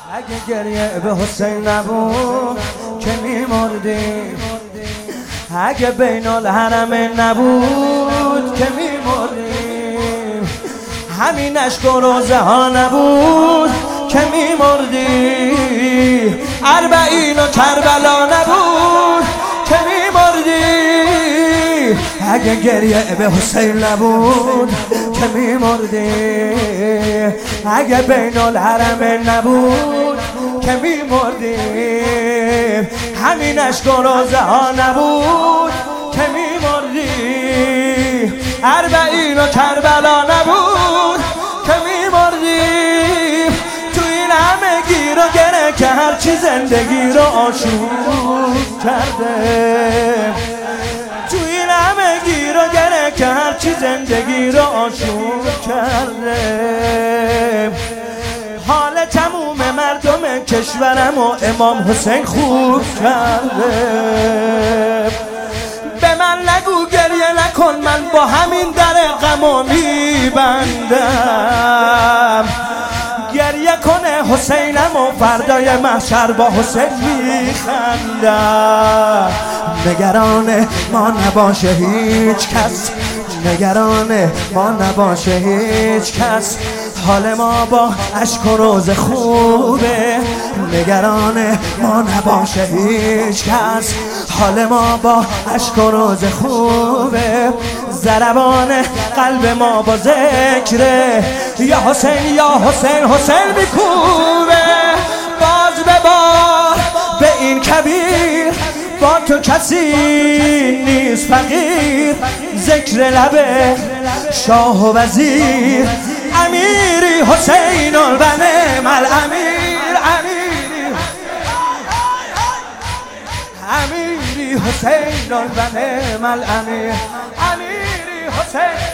اگه گریه به حسین نبود که میمردیم، اگه بین الحرم نبود که میمردیم، همین اشک و روزه ها نبود که میمردیم، اربعین و کربلا نبود که میمردیم، اگه گریه به حسین نبود که میمردیم، اگه بین الحرم نبود که میمردیم، همین اشک و روزه ها نبود که میمردیم، اربعین و کربلا نبود که میمردیم، تو این همه گیر و گره که هرچی زندگی رو آشوب کرده، تو این همه گیر و گره که هرچی زندگی رو آشوب کرده، حال تموم مردم کشورم و امام حسین خوب کرده. به من نگو گریه نکن، من با همین در غمو میبندم، گریه کنه حسینم و فردای محشر با حسین میخندم، نگران ما نباشه هیچ کس، نگران ما نباشه هیچ کس، حال ما با اشک و روز خوبه، نگران ما نباشه هیچ کس، حال ما با اشک و روز خوبه، ضربان قلب ما با ذکره، یا حسین یا حسین حسین میکوبه، باز به بار به این کبیر، با تو کسی نیست فقیر، ذکر لبه شاه و وزیر، امیری حسین و نعم الامیر، امیری حسین و نعم الامیر، امیری حسین.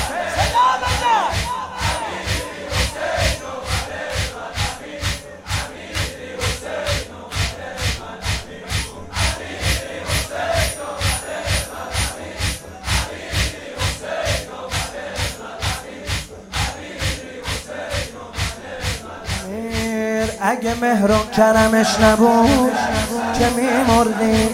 اگه مهر و کرمش نبود که میمردیم،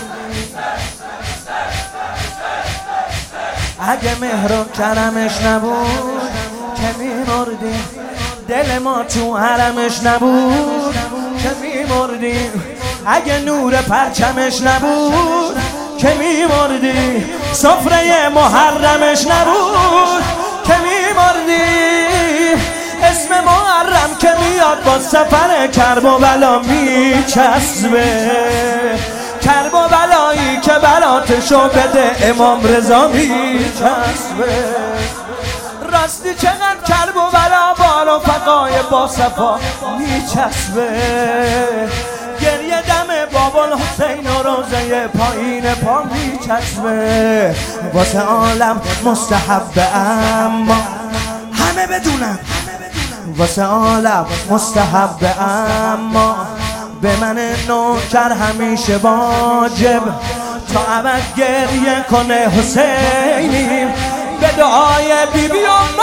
اگه مهر و کرمش نبود که میمردیم، دل ما تو حرمش نبود که میمردیم، اگه نور پرچمش نبود که میمردیم، سفره محرمش نبود که میمردیم، اسم محرم که میاد با سفر کرب و بلا میچسبه، کرب و بلایی که براتشو بده امام رضا میچسبه، راستی چقدر کرب و بلا بال و فقای با صفا میچسبه، گریه دم بابا الحسین و روزه پایین پا میچسبه، واسه عالم مستحبه اما همه بدونم، واسه عالم مستحبه اما به من نوکر همیشه واجب، تا ابد گریه کنه حسینی، به دعای بی بی ام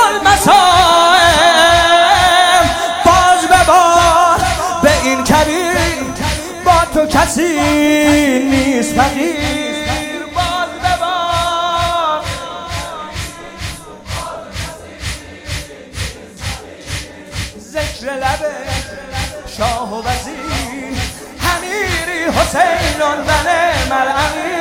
المصائب، باز به بار به این کبیر، با تو کسی نیست فقیر، باز به بار ذکر لبه شاه و وزیر، امیری حسین و نعم الامیر.